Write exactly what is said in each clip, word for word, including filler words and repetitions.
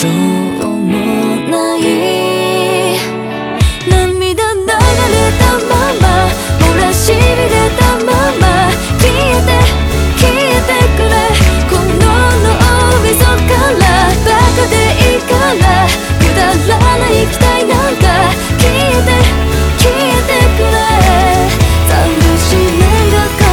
しょうもない。涙流れたまま漏らしびれたまま消えて消えてくれ。この脳みそからバカでいいからくだらない期待なんか消えて消えてくれ。寂しめが顔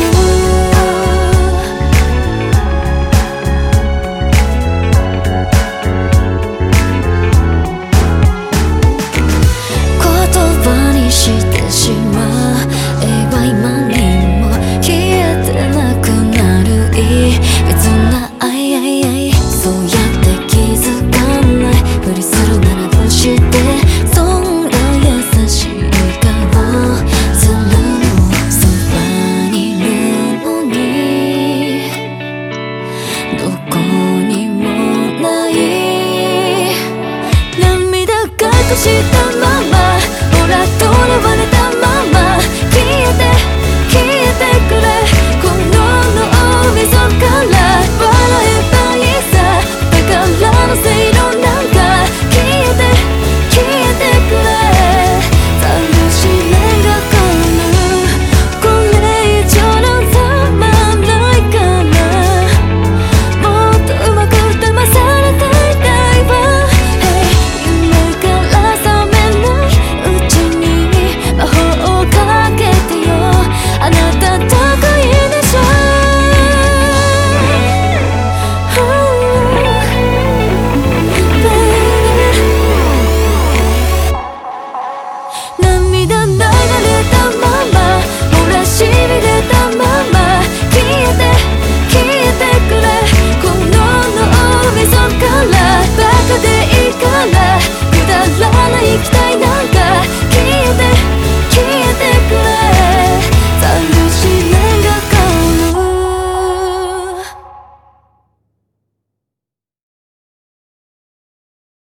言葉にしてしまえば今にも消えてなくなるい別な愛愛愛。そうやって気づかないふりするならどうしてそんな優しい顔するの。そばにいるのにどこにもない。涙隠した